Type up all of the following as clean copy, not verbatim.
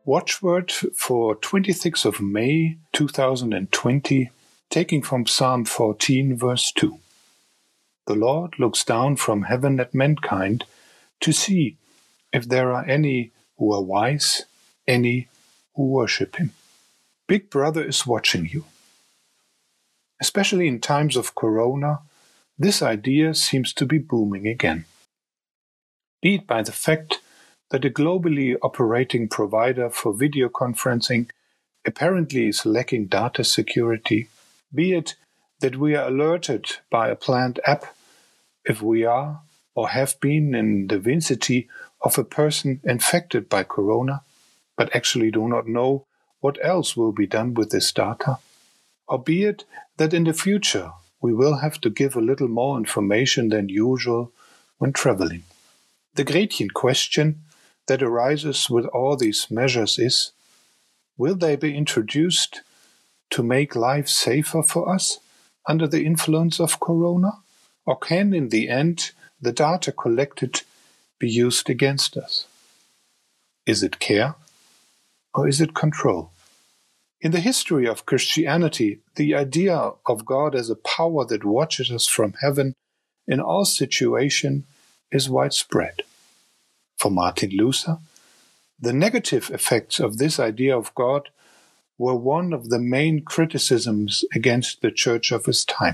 Watchword for 26th of May 2020, taking from Psalm 14, verse 2. The Lord looks down from heaven at mankind to see if there are any who are wise, any who worship Him. Big Brother is watching you. Especially in times of Corona, this idea seems to be booming again. Be it by the fact that a globally operating provider for video conferencing apparently is lacking data security, be it that we are alerted by a planned app if we are or have been in the vicinity of a person infected by corona, but actually do not know what else will be done with this data, or be it that in the future we will have to give a little more information than usual when traveling. The Gretchen question that arises with all these measures is, will they be introduced to make life safer for us under the influence of corona? Or can, in the end, the data collected be used against us? Is it care or is it control? In the history of Christianity, the idea of God as a power that watches us from heaven in all situations is widespread. For Martin Luther, the negative effects of this idea of God were one of the main criticisms against the church of his time.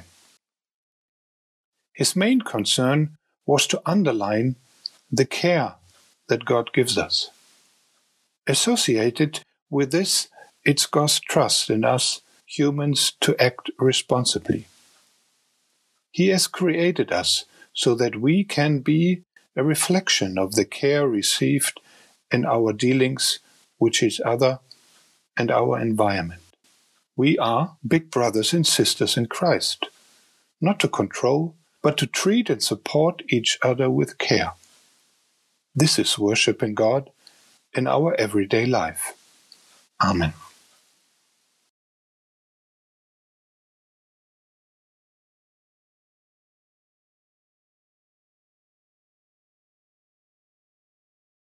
His main concern was to underline the care that God gives us. Associated with this, it's God's trust in us humans to act responsibly. He has created us so that we can be a reflection of the care received in our dealings with each other and our environment. We are big brothers and sisters in Christ, not to control, but to treat and support each other with care. This is worshiping God in our everyday life. Amen.